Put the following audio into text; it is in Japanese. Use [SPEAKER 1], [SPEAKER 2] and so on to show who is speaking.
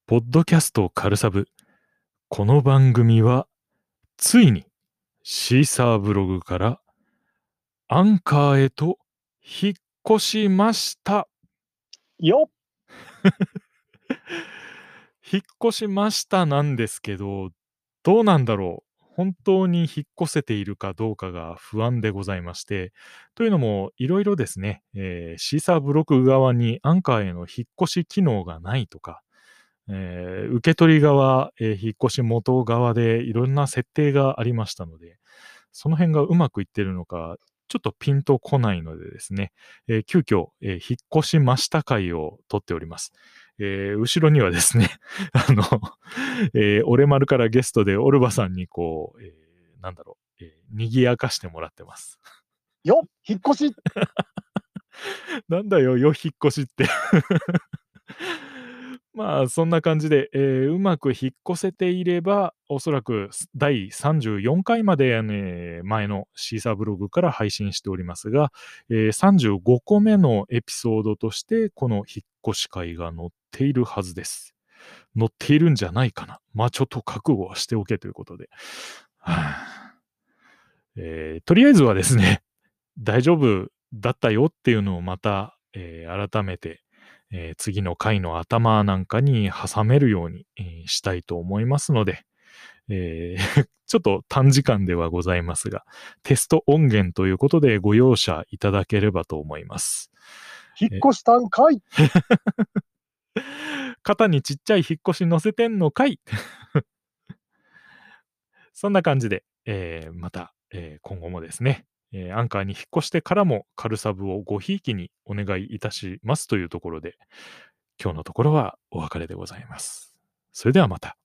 [SPEAKER 1] ポッドキャストカルサブ。この番組は、ついにシーサーブログからアンカーへと引っ越しました。
[SPEAKER 2] よっ
[SPEAKER 1] 引っ越しましたなんですけど、どうなんだろう。本当に引っ越せているかどうかが不安でございまして、というのも、いろいろですね、シーサーブログ側にアンカーへの引っ越し機能がないとか、受け取り側、引っ越し元側でいろんな設定がありましたので、その辺がうまくいってるのか、ちょっとピンとこないのでですね、急遽、引っ越しました回を取っております。後ろにはですね、俺丸からゲストでオルバさんにこう、なんだろう、賑やかしてもらってます。
[SPEAKER 2] よっ引っ越し
[SPEAKER 1] なんだよ、引っ越しってまあ、そんな感じで、うまく引っ越せていれば、おそらく第34回まで、前のシーサーブログから配信しておりますが、35個目のエピソードとして、この引っ越し会が載っているはずです。載っているんじゃないかな。まあ、ちょっと覚悟はしておけということで。はあとりあえずはですね、大丈夫だったよっていうのをまた、改めて、次の回の頭なんかに挟めるように、したいと思いますので、ちょっと短時間ではございますが、テスト音源ということでご容赦いただければと思います。
[SPEAKER 2] 引っ越したんかい
[SPEAKER 1] 肩にちっちゃい引っ越し乗せてんのかいそんな感じで、また、今後もですね、アンカーに引っ越してからもカルサブをごひいきにお願いいたしますというところで、今日のところはお別れでございます。それではまた。